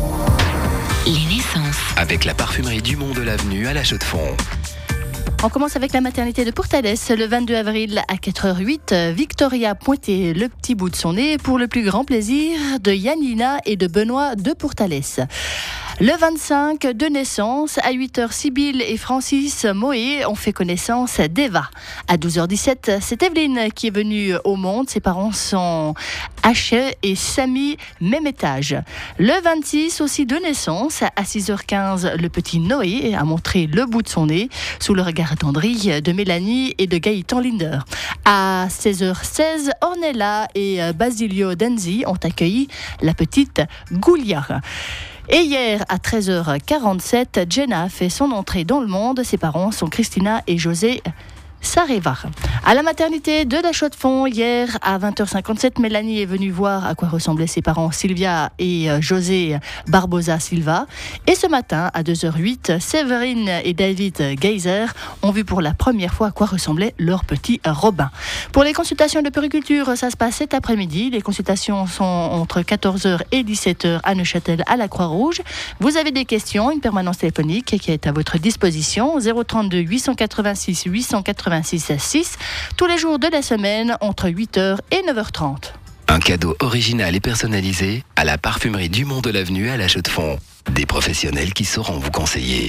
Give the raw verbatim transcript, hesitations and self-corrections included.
Les naissances. Avec la parfumerie Dumont de l'Avenue à La Chaux-de-Fonds. On commence avec la maternité de Portales. Le vingt-deux avril à quatre heures huit, Victoria pointait le petit bout de son nez pour le plus grand plaisir de Yanina et de Benoît de Portales. Le vingt-cinq de naissance, à huit heures, Sibylle et Francis Moé ont fait connaissance d'Eva. À douze heures dix-sept, c'est Evelyne qui est venue au monde. Ses parents sont H et Samy, même étage. Le vingt-six aussi de naissance, à six heures quinze, le petit Noé a montré le bout de son nez sous le regard attendri de Mélanie et de Gaëtan Linder. À seize heures seize, Ornella et Basilio Denzi ont accueilli la petite Goulia. Et hier, à treize heures quarante-sept, Jenna fait son entrée dans le monde. Ses parents sont Christina et José Sareva. À la maternité de La Chaux-de-Fonds, hier à vingt heures cinquante-sept, Mélanie est venue voir à quoi ressemblaient ses parents Sylvia et José Barbosa Silva. Et ce matin, à deux heures huit, Séverine et David Geyser ont vu pour la première fois à quoi ressemblait leur petit Robin. Pour les consultations de puériculture, ça se passe cet après-midi. Les consultations sont entre quatorze heures et dix-sept heures à Neuchâtel, à la Croix-Rouge. Vous avez des questions, une permanence téléphonique qui est à votre disposition, zéro trente-deux huit cent quatre-vingt-six huit cent quatre-vingt-six six, tous les jours de la semaine entre huit heures et neuf heures trente. Un cadeau original et personnalisé à la parfumerie Dumont de l'Avenue à La Chaux-de-Fonds. Des professionnels qui sauront vous conseiller.